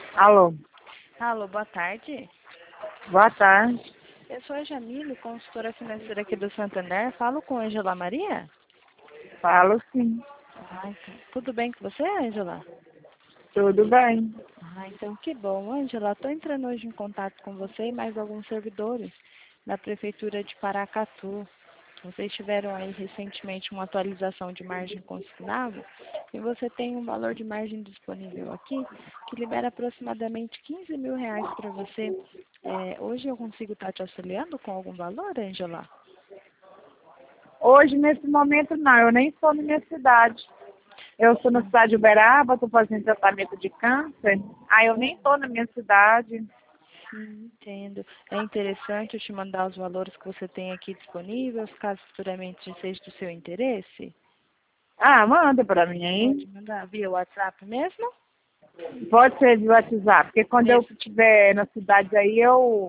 Alô, Alô, boa tarde. boa tarde. Eu sou a Jamile, consultora financeira aqui do Santander. Falo com a Angela Maria? Falo sim, Então, tudo bem com você, Angela? tudo bem. Então que bom. Angela, estou entrando hoje em contato com você e mais alguns servidores da Prefeitura de Paracatu. Vocês tiveram aí recentemente uma atualização de margem consignável e você tem um valor de margem disponível aqui que libera aproximadamente R$ 15.000 para você. Hoje eu consigo estar te auxiliando com algum valor, Angela? Hoje, nesse momento, não, eu nem estou na minha cidade. Eu sou na cidade de Uberaba, estou fazendo tratamento de câncer. Aí eu nem estou na minha cidade. Sim, entendo. É interessante eu te mandar os valores que você tem aqui disponíveis, caso futuramente seja do seu interesse. Ah, manda para mim Pode aí. mandar via WhatsApp mesmo? Pode ser de WhatsApp, porque quando eu Esse, estiver na cidade aí,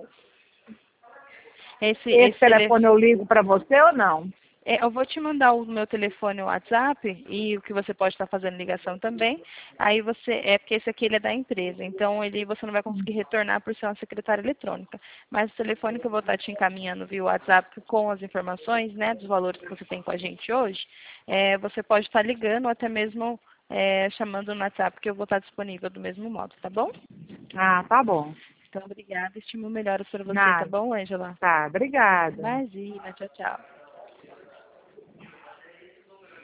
esse, esse esse telefone. telefone eu ligo para você ou não? Eu vou te mandar o meu telefone no WhatsApp e o que você pode estar fazendo ligação também. Aí porque esse aqui ele é da empresa, então você não vai conseguir retornar por ser uma secretária eletrônica. Mas o telefone que eu vou estar te encaminhando via WhatsApp com as informações, né, dos valores que você tem com a gente hoje, você pode estar ligando ou até mesmo chamando no WhatsApp que eu vou estar disponível do mesmo modo, tá bom? Ah, tá bom. Então, obrigada. Estimo melhoras para você, tá Nada. bom, Ângela? Tá, obrigada. Imagina, tchau, tchau.